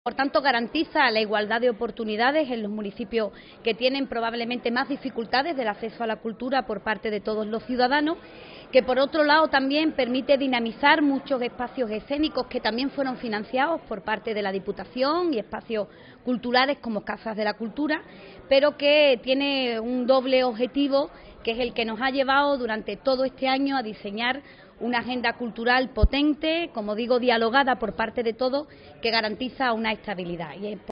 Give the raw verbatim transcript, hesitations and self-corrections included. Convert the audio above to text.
Por tanto, garantiza la igualdad de oportunidades en los municipios que tienen probablemente más dificultades del acceso a la cultura por parte de todos los ciudadanos, que por otro lado también permite dinamizar muchos espacios escénicos que también fueron financiados por parte de la Diputación y espacios culturales como Casas de la Cultura, pero que tiene un doble objetivo, que es el que nos ha llevado durante todo este año a diseñar una agenda cultural potente, como digo, dialogada por parte de todos, que garantiza una estabilidad. Y